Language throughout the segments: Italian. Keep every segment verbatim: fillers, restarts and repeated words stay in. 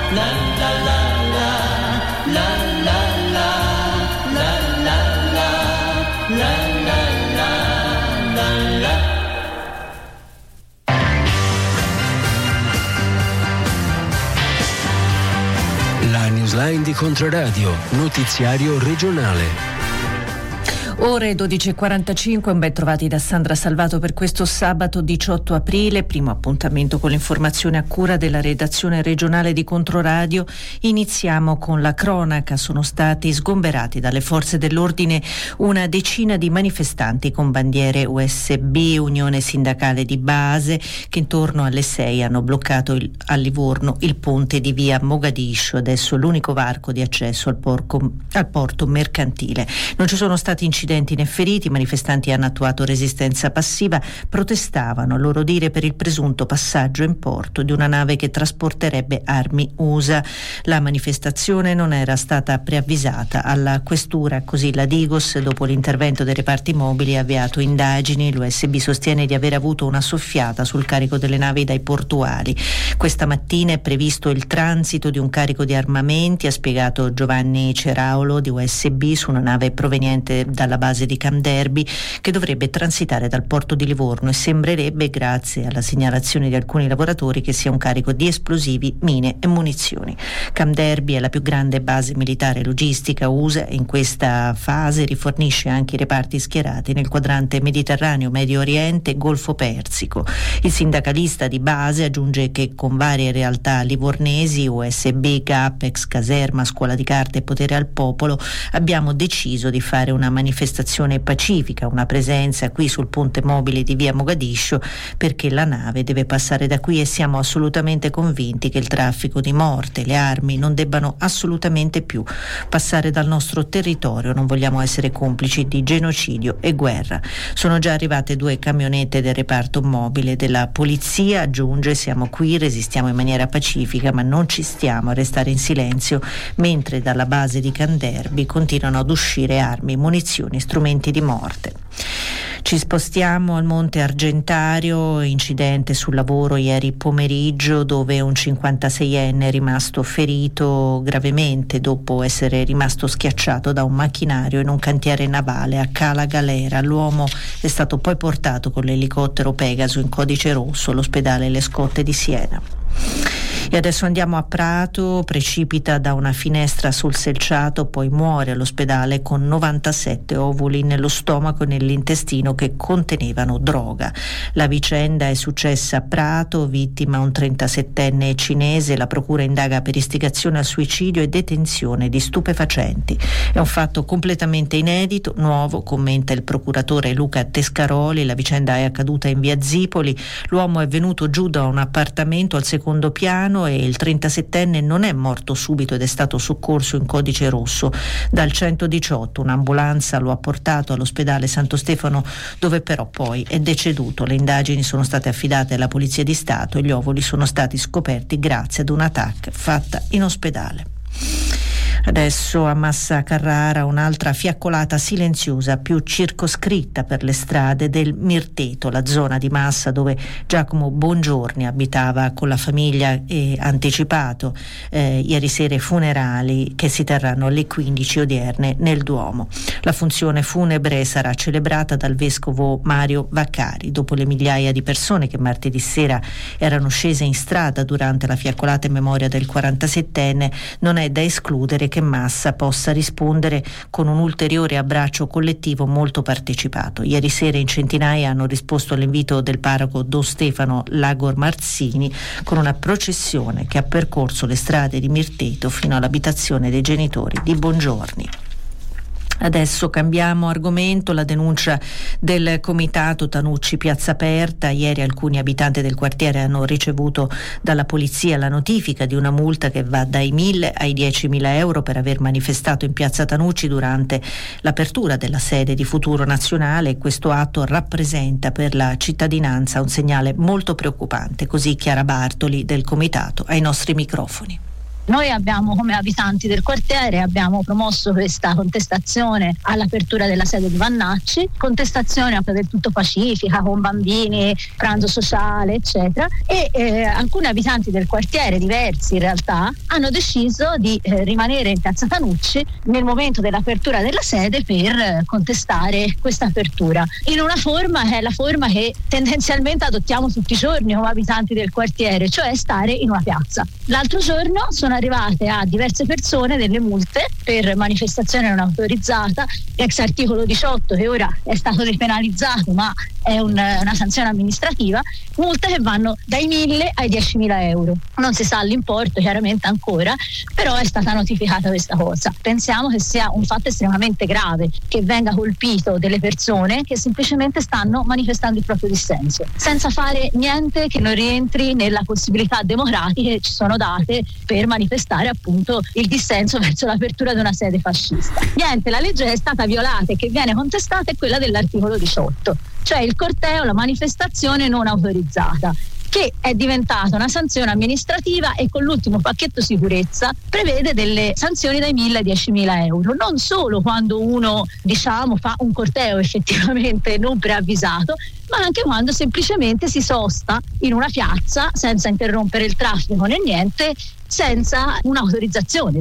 La Newsline di Controradio, notiziario regionale. Ore dodici e quarantacinque, ben trovati da Sandra Salvato per questo sabato diciotto aprile, primo appuntamento con l'informazione a cura della redazione regionale di Controradio. Iniziamo con la cronaca. Sono stati sgomberati dalle forze dell'ordine una decina di manifestanti con bandiere U S B, Unione Sindacale di Base, che intorno alle sei hanno bloccato il, a Livorno il ponte di via Mogadiscio, adesso l'unico varco di accesso al, porco, al porto mercantile. Non ci sono stati incidenti né feriti, i manifestanti hanno attuato resistenza passiva, protestavano a loro dire per il presunto passaggio in porto di una nave che trasporterebbe armi U S A. La manifestazione non era stata preavvisata alla questura, così la Digos, dopo l'intervento dei reparti mobili, ha avviato indagini. L'U S B sostiene di aver avuto una soffiata sul carico delle navi dai portuali. Questa mattina è previsto il transito di un carico di armamenti, ha spiegato Giovanni Ceraulo di U S B, su una nave proveniente dalla base di Camp Derby, che dovrebbe transitare dal porto di Livorno, e sembrerebbe, grazie alla segnalazione di alcuni lavoratori, che sia un carico di esplosivi, mine e munizioni. Camp Derby è la più grande base militare logistica U S A e in questa fase rifornisce anche i reparti schierati nel quadrante Mediterraneo, Medio Oriente e Golfo Persico. Il sindacalista di base aggiunge che con varie realtà livornesi, U S B, Gapex, Caserma, Scuola di Carte e Potere al Popolo, abbiamo deciso di fare una manifestazione pacifica, una presenza qui sul ponte mobile di via Mogadiscio, perché la nave deve passare da qui e siamo assolutamente convinti che il traffico di morte, le armi non debbano assolutamente più passare dal nostro territorio. Non vogliamo essere complici di genocidio e guerra. Sono già arrivate due camionette del reparto mobile della polizia, aggiunge, siamo qui, resistiamo in maniera pacifica, ma non ci stiamo a restare in silenzio mentre dalla base di Canderbi continuano ad uscire armi, munizioni, strumenti di morte. Ci spostiamo al Monte Argentario, incidente sul lavoro ieri pomeriggio dove un cinquantaseienne è rimasto ferito gravemente dopo essere rimasto schiacciato da un macchinario in un cantiere navale a Cala Galera. L'uomo è stato poi portato con l'elicottero Pegaso in codice rosso all'ospedale Le Scotte di Siena. E adesso andiamo a Prato. Precipita da una finestra sul selciato, poi muore all'ospedale con novantasette ovuli nello stomaco e nell'intestino che contenevano droga. La vicenda è successa a Prato, vittima un trentasettenne cinese. La procura indaga per istigazione al suicidio e detenzione di stupefacenti. È un fatto completamente inedito, nuovo, commenta il procuratore Luca Tescaroli. La vicenda è accaduta in via Zipoli. L'uomo è venuto giù da un appartamento al secondo piano e il trentasettenne non è morto subito ed è stato soccorso in codice rosso dal centodiciotto. Un'ambulanza lo ha portato all'ospedale Santo Stefano, dove però poi è deceduto. Le indagini sono state affidate alla Polizia di Stato e gli ovuli sono stati scoperti grazie ad una T A C fatta in ospedale. Adesso a Massa Carrara un'altra fiaccolata silenziosa più circoscritta per le strade del Mirteto, la zona di Massa dove Giacomo Bongiorni abitava con la famiglia, e anticipato eh, ieri sera i funerali che si terranno alle quindici odierne nel Duomo. La funzione funebre sarà celebrata dal vescovo Mario Vaccari. Dopo le migliaia di persone che martedì sera erano scese in strada durante la fiaccolata in memoria del quarantasettenne, non è da escludere che Massa possa rispondere con un ulteriore abbraccio collettivo molto partecipato. Ieri sera in centinaia hanno risposto all'invito del parroco Don Stefano Lagor Marzini con una processione che ha percorso le strade di Mirteto fino all'abitazione dei genitori di Bongiorni. Adesso cambiamo argomento, la denuncia del comitato Tanucci Piazza Aperta. Ieri alcuni abitanti del quartiere hanno ricevuto dalla polizia la notifica di una multa che va dai mille ai diecimila euro per aver manifestato in piazza Tanucci durante l'apertura della sede di Futuro Nazionale. Questo atto rappresenta per la cittadinanza un segnale molto preoccupante, così Chiara Bartoli del comitato ai nostri microfoni. Noi abbiamo, come abitanti del quartiere, abbiamo promosso questa contestazione all'apertura della sede di Vannacci, contestazione del tutto pacifica, con bambini, pranzo sociale, eccetera, e eh, alcuni abitanti del quartiere, diversi in realtà, hanno deciso di eh, rimanere in piazza Tanucci nel momento dell'apertura della sede per eh, contestare questa apertura, in una forma che è la forma che tendenzialmente adottiamo tutti i giorni come abitanti del quartiere, cioè stare in una piazza. L'altro giorno sono arrivate a diverse persone delle multe per manifestazione non autorizzata, ex articolo diciotto, che ora è stato depenalizzato ma è un, una sanzione amministrativa, multe che vanno dai mille ai diecimila euro. Non si sa l'importo chiaramente ancora, però è stata notificata questa cosa. Pensiamo che sia un fatto estremamente grave che venga colpito delle persone che semplicemente stanno manifestando il proprio dissenso, senza fare niente che non rientri nella possibilità democratica che ci sono date per manifestare appunto il dissenso verso l'apertura di una sede fascista. Niente, la legge che è stata violata e che viene contestata è quella dell'articolo diciotto, cioè il corteo, la manifestazione non autorizzata, che è diventata una sanzione amministrativa e con l'ultimo pacchetto sicurezza prevede delle sanzioni dai mille ai diecimila euro, non solo quando uno diciamo fa un corteo effettivamente non preavvisato, ma anche quando semplicemente si sosta in una piazza senza interrompere il traffico né niente, senza un'autorizzazione.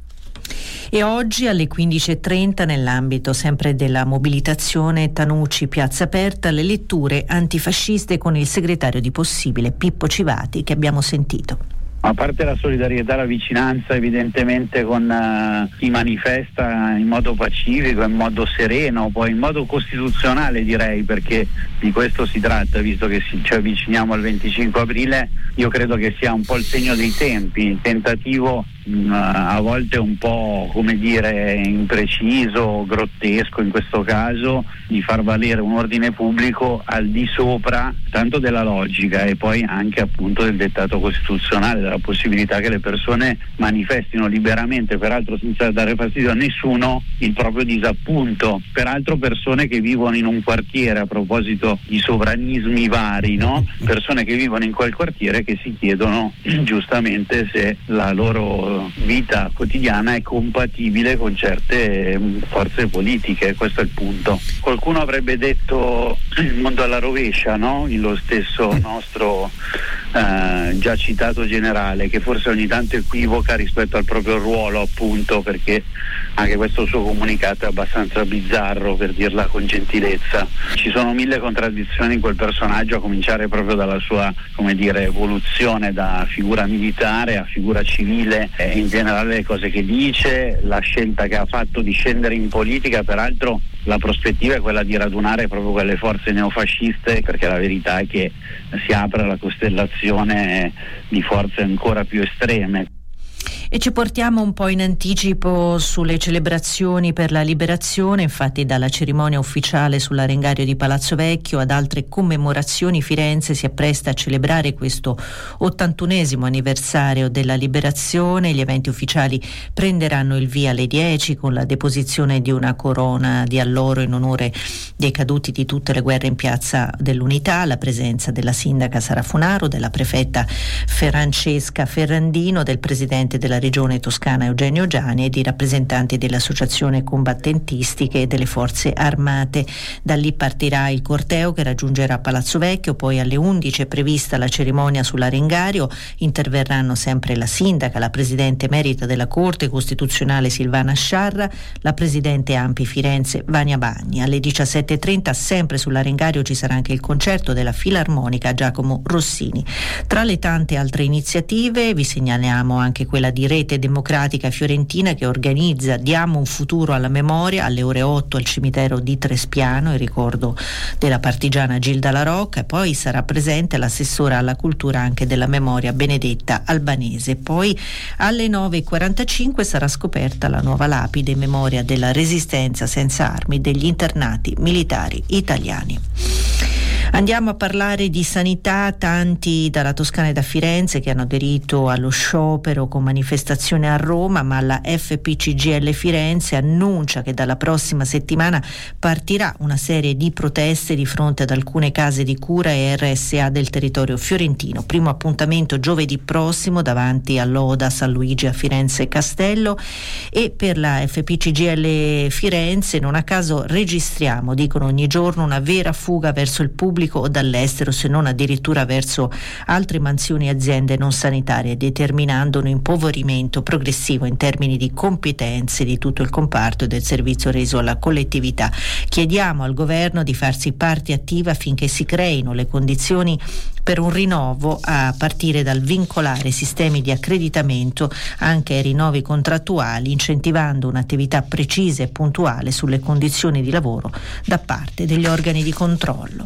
E oggi alle quindici e trenta, nell'ambito sempre della mobilitazione Tanucci Piazza Aperta, le letture antifasciste con il segretario di Possibile Pippo Civati, che abbiamo sentito. A parte la solidarietà, la vicinanza evidentemente con uh, chi manifesta in modo pacifico, in modo sereno, poi in modo costituzionale direi, perché di questo si tratta, visto che si, ci avviciniamo al venticinque aprile, io credo che sia un po' il segno dei tempi, il tentativo mh, a volte un po' come dire impreciso, grottesco in questo caso, di far valere un ordine pubblico al di sopra tanto della logica e poi anche appunto del dettato costituzionale, della possibilità che le persone manifestino liberamente, peraltro senza dare fastidio a nessuno, il proprio disappunto. Peraltro persone che vivono in un quartiere, a proposito di sovranismi vari, no? Persone che vivono in quel quartiere che si chiedono giustamente se la loro vita quotidiana è compatibile con certe forze politiche, questo è il punto. Qualcuno avrebbe detto il mondo alla rovescia, no? Lo stesso nostro eh, già citato generale, che forse ogni tanto equivoca rispetto al proprio ruolo, appunto, perché anche questo suo comunicato è abbastanza bizzarro, per dirla con gentilezza. Ci sono mille contraddizioni in quel personaggio, a cominciare proprio dalla sua, come dire, evoluzione da figura militare a figura civile, e in generale le cose che dice, la scelta che ha fatto di scendere in politica. Peraltro la prospettiva è quella di radunare proprio quelle forze neofasciste, perché la verità è che si apre la costellazione di forze ancora più estreme. E ci portiamo un po' in anticipo sulle celebrazioni per la liberazione. Infatti dalla cerimonia ufficiale sull'Arengario di Palazzo Vecchio ad altre commemorazioni, Firenze si appresta a celebrare questo ottantunesimo anniversario della liberazione. Gli eventi ufficiali prenderanno il via alle dieci con la deposizione di una corona di alloro in onore dei caduti di tutte le guerre in Piazza dell'Unità, la presenza della sindaca Sara Funaro, della prefetta Francesca Ferrandino, del presidente della Regione Toscana Eugenio Giani e di rappresentanti delle associazioni combattentistiche e delle forze armate. Da lì partirà il corteo che raggiungerà Palazzo Vecchio, poi alle undici è prevista la cerimonia sull'Arengario, interverranno sempre la sindaca, la presidente emerita della Corte Costituzionale Silvana Sciarra, la presidente Ampi Firenze Vania Bagni. Alle diciassette e trenta sempre sull'Arengario ci sarà anche il concerto della Filarmonica Giacomo Rossini. Tra le tante altre iniziative vi segnaliamo anche quella di Rete Democratica Fiorentina, che organizza Diamo un futuro alla memoria alle ore otto al cimitero di Trespiano in ricordo della partigiana Gilda La Rocca, e poi sarà presente l'assessora alla cultura anche della memoria Benedetta Albanese. Poi alle nove e quarantacinque sarà scoperta la nuova lapide in memoria della resistenza senza armi degli internati militari italiani. Andiamo a parlare di sanità, tanti dalla Toscana e da Firenze che hanno aderito allo sciopero con manifestazione a Roma, ma la F P C G L Firenze annuncia che dalla prossima settimana partirà una serie di proteste di fronte ad alcune case di cura e R S A del territorio fiorentino. Primo appuntamento giovedì prossimo davanti all'Oda San Luigi a Firenze Castello, e per la F P C G L Firenze non a caso registriamo, dicono ogni giorno, una vera fuga verso il pubblico o dall'estero, se non addirittura verso altre mansioni e aziende non sanitarie, determinando un impoverimento progressivo in termini di competenze di tutto il comparto e del servizio reso alla collettività. Chiediamo al governo di farsi parte attiva affinché si creino le condizioni per un rinnovo, a partire dal vincolare sistemi di accreditamento anche ai rinnovi contrattuali, incentivando un'attività precisa e puntuale sulle condizioni di lavoro da parte degli organi di controllo.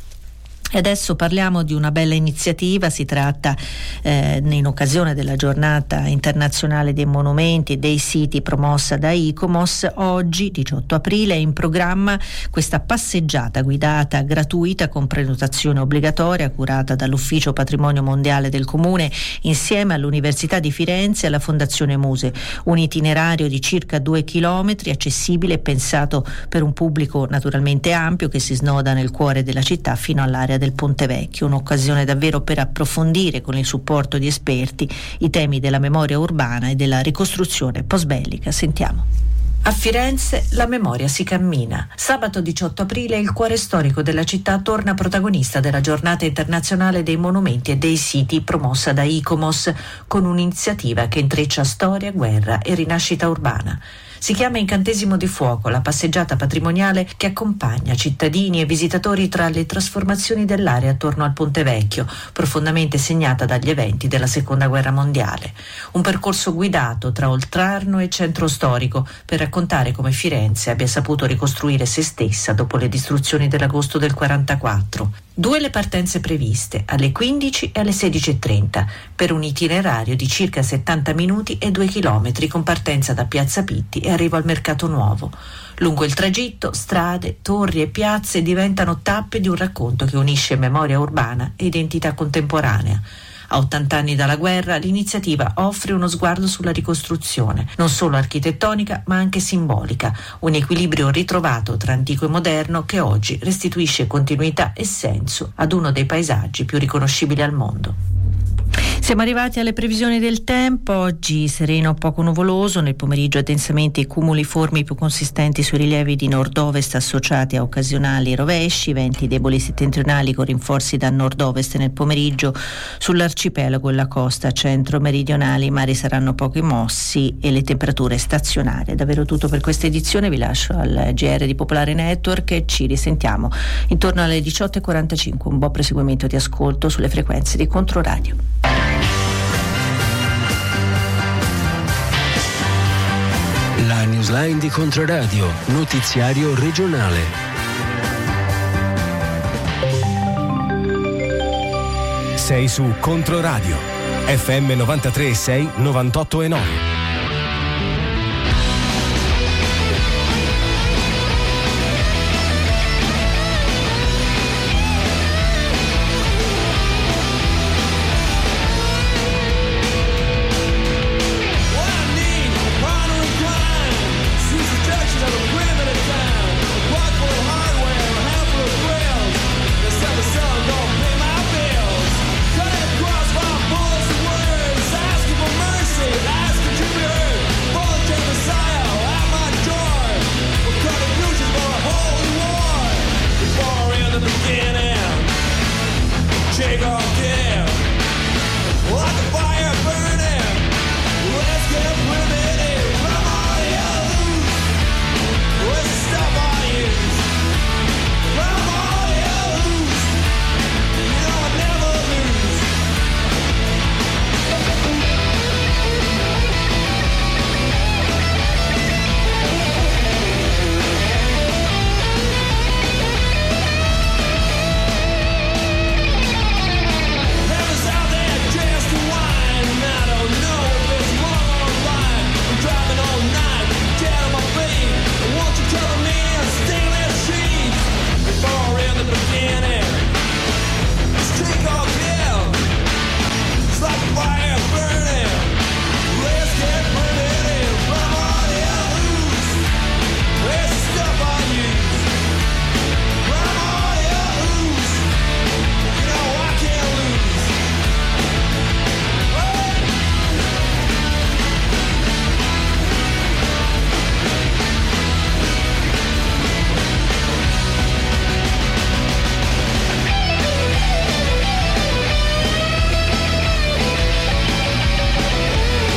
E adesso parliamo di una bella iniziativa. Si tratta eh, in occasione della giornata internazionale dei monumenti e dei siti promossa da ICOMOS. Oggi diciotto aprile è in programma questa passeggiata guidata gratuita con prenotazione obbligatoria, curata dall'Ufficio Patrimonio Mondiale del Comune insieme all'Università di Firenze e alla Fondazione Muse. Un itinerario di circa due chilometri, accessibile e pensato per un pubblico naturalmente ampio, che si snoda nel cuore della città fino all'area del Ponte Vecchio. Un'occasione davvero per approfondire con il supporto di esperti i temi della memoria urbana e della ricostruzione post-bellica. Sentiamo. A Firenze la memoria si cammina. Sabato diciotto aprile il cuore storico della città torna protagonista della giornata internazionale dei monumenti e dei siti promossa da ICOMOS, con un'iniziativa che intreccia storia, guerra e rinascita urbana. Si chiama Incantesimo di Fuoco, la passeggiata patrimoniale che accompagna cittadini e visitatori tra le trasformazioni dell'area attorno al Ponte Vecchio, profondamente segnata dagli eventi della Seconda Guerra Mondiale. Un percorso guidato tra Oltrarno e centro storico per raccontare come Firenze abbia saputo ricostruire se stessa dopo le distruzioni dell'agosto del quarantaquattro. Due le partenze previste, alle quindici e alle sedici e trenta, per un itinerario di circa settanta minuti e due chilometri con partenza da Piazza Pitti e arrivo al Mercato Nuovo. Lungo il tragitto, strade, torri e piazze diventano tappe di un racconto che unisce memoria urbana e identità contemporanea. A ottanta anni dalla guerra, l'iniziativa offre uno sguardo sulla ricostruzione, non solo architettonica ma anche simbolica, un equilibrio ritrovato tra antico e moderno che oggi restituisce continuità e senso ad uno dei paesaggi più riconoscibili al mondo. Siamo arrivati alle previsioni del tempo. Oggi sereno poco nuvoloso, nel pomeriggio densamente cumuliformi più consistenti sui rilievi di nord-ovest associati a occasionali rovesci, venti deboli settentrionali con rinforzi da nord-ovest nel pomeriggio. Sull'arcipelago e la costa centro-meridionali i mari saranno poco mossi e le temperature stazionarie. Davvero tutto per questa edizione, vi lascio al G R di Popolare Network e ci risentiamo intorno alle diciotto e quarantacinque. Un buon proseguimento di ascolto sulle frequenze di Controradio. La newsline di Controradio, notiziario regionale. Sei su Controradio, F M novantatré e sei, novantotto e nove.